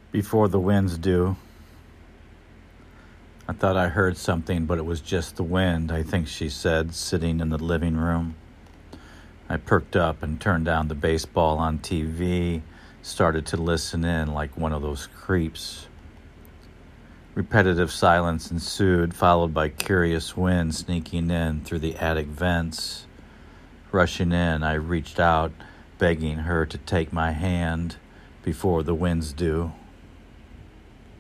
Before the winds do. I thought I heard something, but it was just the wind, I think she said, sitting in the living room. I perked up and turned down the baseball on TV, started to listen in like one of those creeps. Repetitive silence ensued, followed by curious wind sneaking in through the attic vents. Rushing in, I reached out, begging her to take my hand before the winds do.